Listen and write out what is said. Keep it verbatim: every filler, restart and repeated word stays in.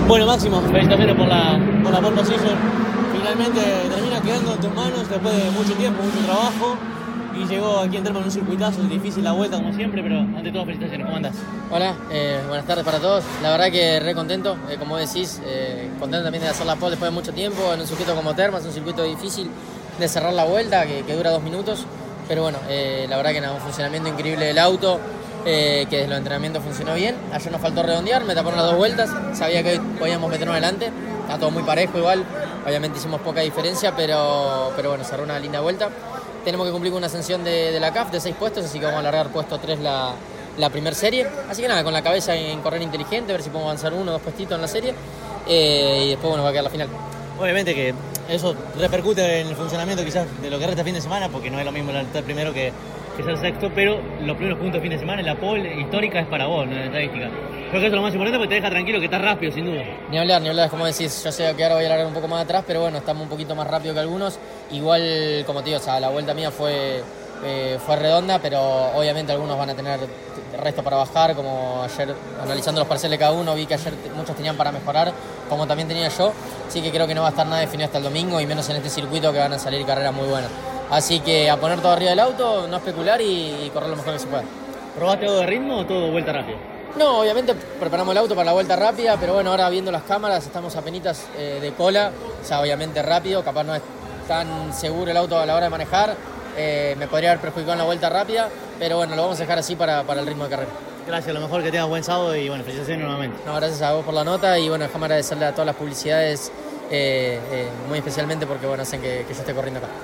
Bueno, Máximo, felicitaciones por la, por la pole position. Finalmente termina quedando en tus manos después de mucho tiempo, mucho trabajo. Y llegó aquí en Telmo en un circuitazo, es difícil la vuelta como siempre, pero ante todo felicitaciones. ¿Cómo andás? Hola, eh, buenas tardes para todos. La verdad que re contento, eh, como decís, eh, contento también de hacer la pole después de mucho tiempo en un circuito como Termas, un circuito difícil de cerrar la vuelta, que, que dura dos minutos. Pero bueno, eh, la verdad que nada, un funcionamiento increíble del auto, eh, que desde los entrenamientos funcionó bien. Ayer nos faltó redondear, me taparon las dos vueltas, sabía que hoy podíamos meternos adelante, está todo muy parejo igual, obviamente hicimos poca diferencia, pero, pero bueno, cerró una linda vuelta. Tenemos que cumplir con una ascensión de, de la C A F de seis puestos, así que vamos a alargar puesto tres la, la primera serie. Así que nada, con la cabeza en correr inteligente, ver si podemos avanzar uno o dos puestitos en la serie. Eh, y después bueno, va a quedar la final. Obviamente que eso repercute en el funcionamiento quizás de lo que resta fin de semana, porque no es lo mismo estar primero que, que ser sexto, pero los primeros puntos de fin de semana, la pole histórica es para vos, no es estadística. Creo que eso es lo más importante porque te deja tranquilo, que estás rápido, sin duda. Ni hablar, ni hablar, como decís, yo sé que ahora voy a largar un poco más atrás, pero bueno, estamos un poquito más rápido que algunos. Igual, como te digo, o sea, la vuelta mía fue, eh, fue redonda, pero obviamente algunos van a tener resto para bajar, como ayer, analizando los parciales de cada uno, vi que ayer muchos tenían para mejorar, como también tenía yo, así que creo que no va a estar nada definido hasta el domingo, y menos en este circuito que van a salir carreras muy buenas. Así que a poner todo arriba del auto, no especular y, y correr lo mejor que se pueda. ¿Probaste todo de ritmo o todo vuelta rápida? No, obviamente preparamos el auto para la vuelta rápida, pero bueno, ahora viendo las cámaras estamos a penitas eh, de cola, o sea, obviamente rápido, capaz no es tan seguro el auto a la hora de manejar, eh, me podría haber perjudicado en la vuelta rápida, pero bueno, lo vamos a dejar así para, para el ritmo de carrera. Gracias, lo mejor, que tengas buen sábado y bueno, felicitaciones nuevamente. No, gracias a vos por la nota y bueno, déjame agradecerle a todas las publicidades, eh, eh, muy especialmente porque bueno, hacen que, que yo esté corriendo acá.